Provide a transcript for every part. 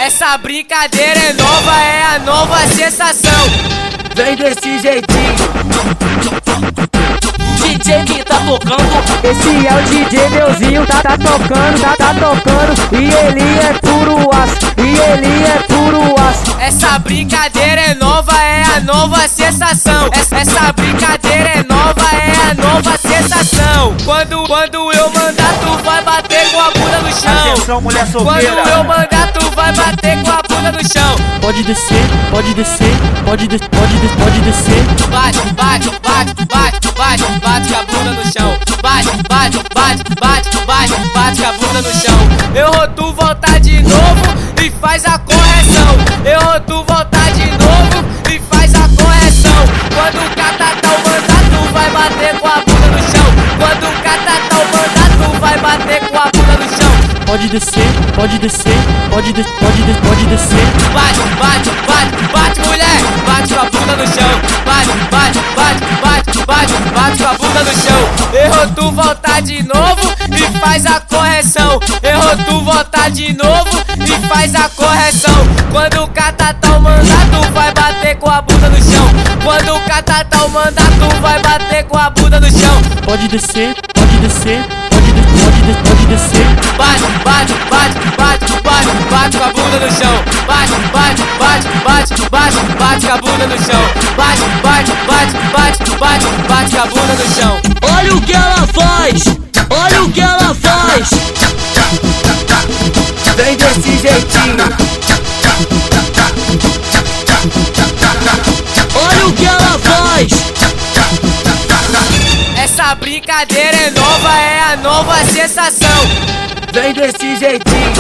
Essa brincadeira é nova, é a nova sensação. Vem desse jeitinho. DJ que tá tocando, Esse é o DJ Meuzinho, tá tocando. E ele é puro aço, Essa brincadeira é nova, é a nova sensação. Essa brincadeira é nova, é a nova sensação. Quando eu mandar, tu vai bater com a bunda no chão. Atenção, mulher Quando solteira. eu mandar, tu vai bater com a bunda no chão. pode descer, pode descer. Bate com a bunda no chão. Bate com a bunda no chão. Eu tu voltar de novo e faz a correção. Eu tu voltar de novo e faz a correção. Quando o catatau mandar, tu vai bater com a bunda no chão. Quando o catatau mandar, tu vai bater com a bunda no chão. Pode descer. Bate, mulher, bate com a bunda no chão. Bate com a bunda no chão. Errou, tu voltar de novo e faz a correção. Errou, tu voltar de novo e faz a correção. Quando o catatau mandar, tu vai bater com a bunda no chão. Quando o catatau mandar, tu vai bater com a bunda no chão. Pode descer. Bate com a bunda no chão. Bate com a bunda no chão. Bate com a bunda no chão. Olha o que ela faz, olha o que ela faz. Vem desse jeitinho. Olha o que ela faz. Essa brincadeira é nova, é a nova sensação. Vem desse jeitinho.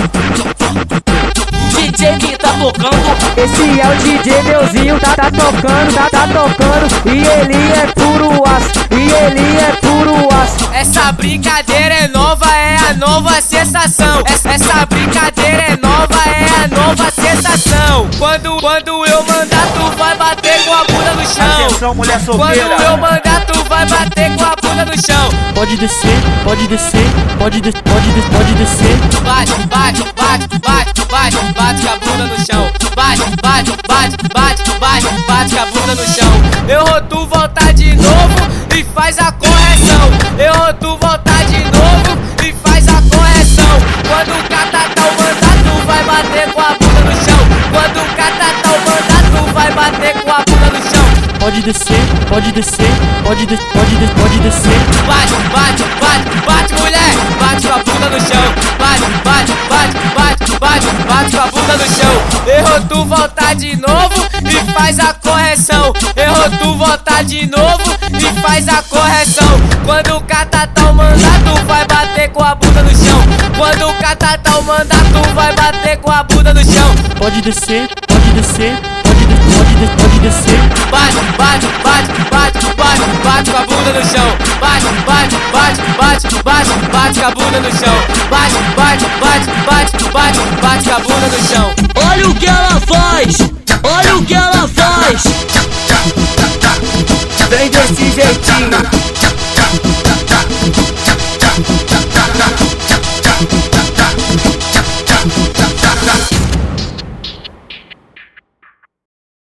DJ que tá tocando, Esse é o DJ Meuzinho, tá tocando. E ele é puro aço, Essa brincadeira é nova, é a nova sensação. Essa brincadeira é nova, é a nova sensação. Quando eu mandar, tu vai bater com a bunda no chão. Atenção, mulher Quando solteira. eu mandar, tu vai bater com a bunda no chão. pode descer. Bate com a bunda no chão. Bate com a bunda no chão. Errou, tu voltar de novo e faz a correção. Errou, tu voltar de novo e faz a correção. Quando o catatau mandar, tu vai bater com a bunda no chão. Quando o catatau mandar, tu vai bater com a bunda no chão. Pode descer. Bate, mulher, bate com a bunda no chão. Bate com a bunda no chão. Errou, tu voltar de novo e faz a correção. Errou, tu voltar de novo e faz a correção. Quando o catatau mandar, tu vai bater com a bunda no chão. Quando o catatau mandar, tu vai bater com a bunda no chão. Pode descer. Bate com a bunda no chão. Bate com a bunda no chão. Bate com a bunda no chão. Olha o que ela faz, olha o que ela faz. Vem desse jeitinho.